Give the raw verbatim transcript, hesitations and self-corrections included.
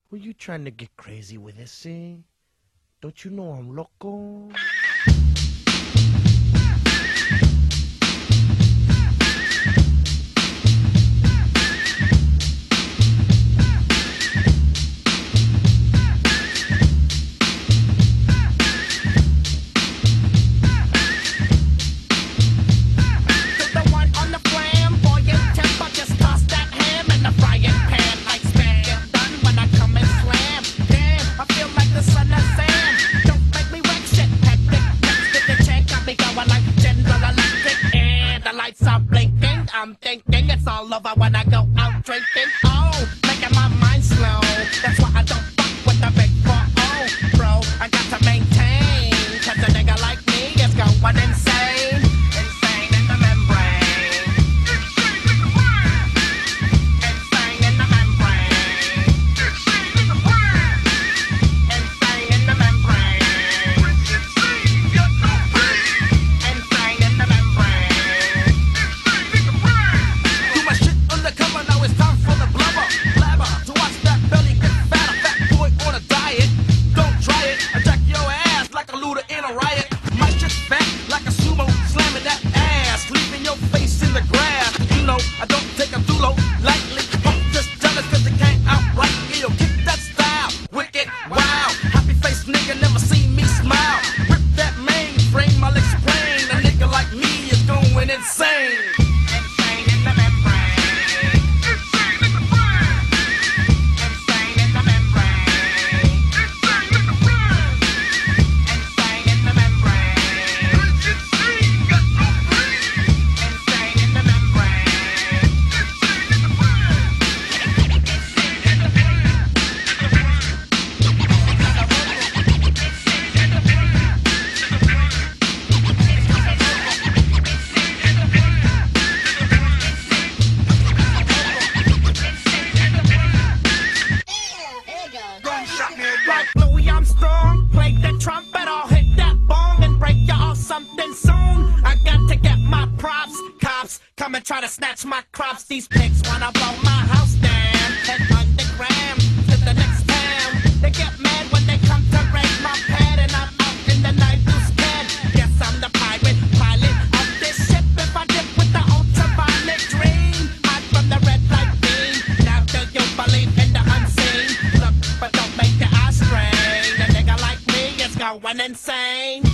Who you trying to get crazy with this, eh? Don't you know I'm loco? I'm thinking it's all over when I go out drinking. Oh, making my mind slow. That's why I don't fuck with the big four oh, bro. I got to maintain, cause a nigga like me is going insane. Insane in the membrane. Insane in the membrane. Insane in the membrane. Insane in the membrane. Insane in the membrane. I don't take a dulo lightly. I'm just jealous cause they can't outright. Yo, kick that style, wicked, wow. Happy face nigga never seen me smile. Rip that mainframe, I'll explain. A nigga like me is going insane. Insane in the membrane. Insane in the brain. Insane in the membrane. Insane in the brain. Insane in the membrane. Insane, got no brain. Insane in the membrane. Like Louis Armstrong, play the trumpet, I'll hit that bong and break you off something soon. I got to get my props, cops come and try to snatch my crops. These pigs wanna blow my house down, head underground to the next town. They get mad when they come to raid my pad and I'm out in the night who's scared. Yes, I'm the pirate, pilot of this ship. If I dip with the ultraviolet dream, hide from the red light beam. Now do you believe in the unseen? Look, but don't make the eye strain. A nigga like me is going insane.